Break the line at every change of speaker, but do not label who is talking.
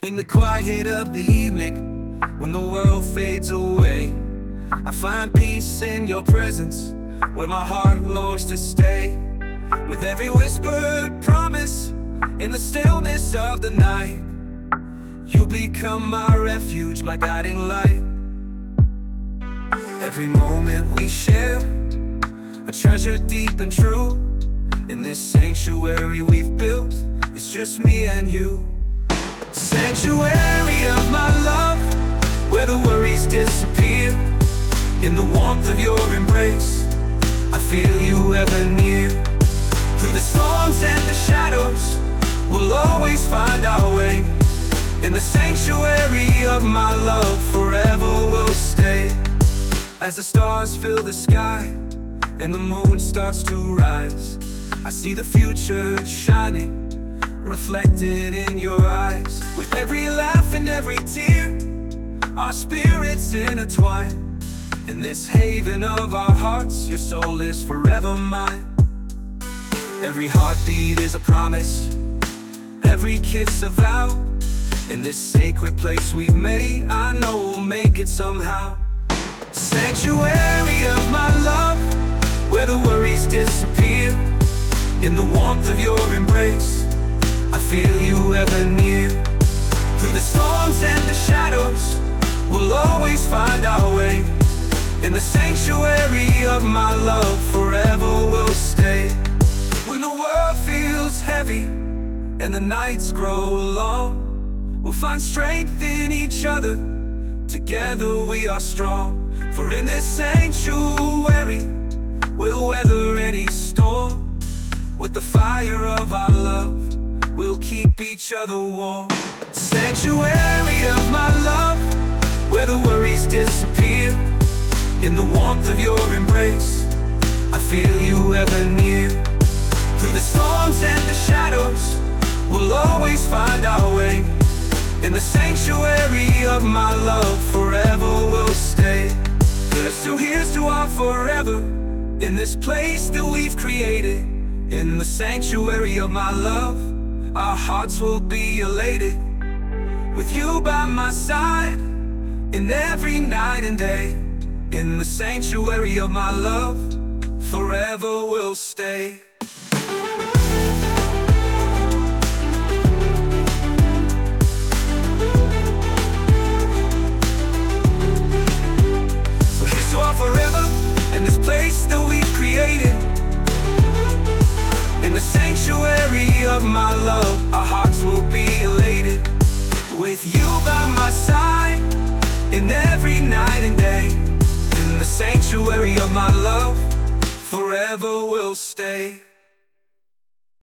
In the quiet of the evening, when the world fades away, I find peace in your presence, where my heart longs to stay. With every whispered promise, in the stillness of the night, you become my refuge, my guiding light. Every moment we share, a treasure deep and true. In this sanctuary we've built, it's just me and you. Sanctuary of my love, where the worries disappear. In the warmth of your embrace, I feel you ever near. Through the storms and the shadows, we'll always find our way. In the sanctuary of my love, forever we'll stay. As the stars fill the sky and the moon starts to rise, I see the future shining, reflected in your eyes. With every laugh and every tear, our spirits intertwine. In this haven of our hearts, your soul is forever mine. Every heartbeat is a promise, every kiss a vow. In this sacred place we've made, I know we'll make it somehow. Sanctuary of my love, where the worries disappear. In the warmth of your embrace, I feel you ever near. Through the storms and the shadows, we'll always find our way. In the sanctuary of my love, forever we'll stay. When the world feels heavy and the nights grow long, we'll find strength in each other, together we are strong. For in this sanctuary, we'll weather any storm. With the fire of our love, we'll keep each other warm. Sanctuary of my love, where the worries disappear. In the warmth of your embrace, I feel you ever near. Through the storms and the shadows, we'll always find our way. In the sanctuary of my love, forever we'll stay. So here's to our forever, in this place that we've created. In the sanctuary of my love, our hearts will be elated. With you by my side, in every night and day. In the sanctuary of my love, forever we'll stay. So here's to our forever, in this place that we've created. In the sanctuary of my love, our hearts will be elated. With you by my side, in every night and day. In the sanctuary of my love, forever we'll stay.